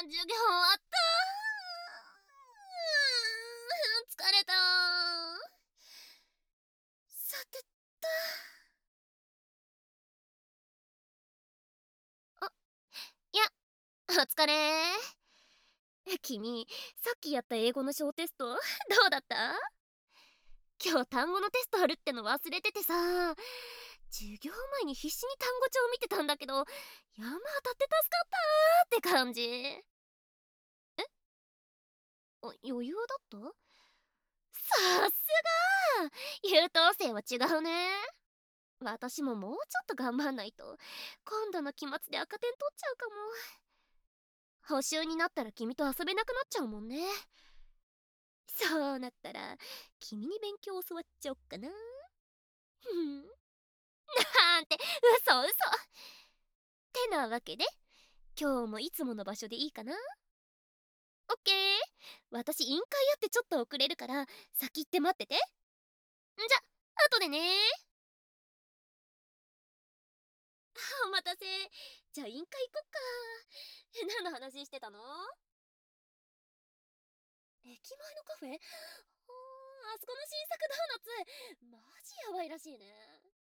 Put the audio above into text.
授業終わった疲れたさてと。あ、いや、お疲れ。君、さっきやった英語の小テスト、どうだった？今日単語のテストあるっての忘れててさ、授業前に必死に単語帳見てたんだけど、山当たって助かったって感じ。余裕だった？さすが優等生は違うね。私ももうちょっと頑張んないと今度の期末で赤点取っちゃうかも。補習になったら君と遊べなくなっちゃうもんね。そうなったら君に勉強教わっちゃおっかな。ふんなんて嘘嘘てなわけで今日もいつもの場所でいいかな？オッケー。私委員会やってちょっと遅れるから先行って待ってて。んじゃ後でね。お待たせ。じゃあ委員会行こっか。何の話してたの？駅前のカフェ？あそこの新作ドーナツマジやばいらしいね。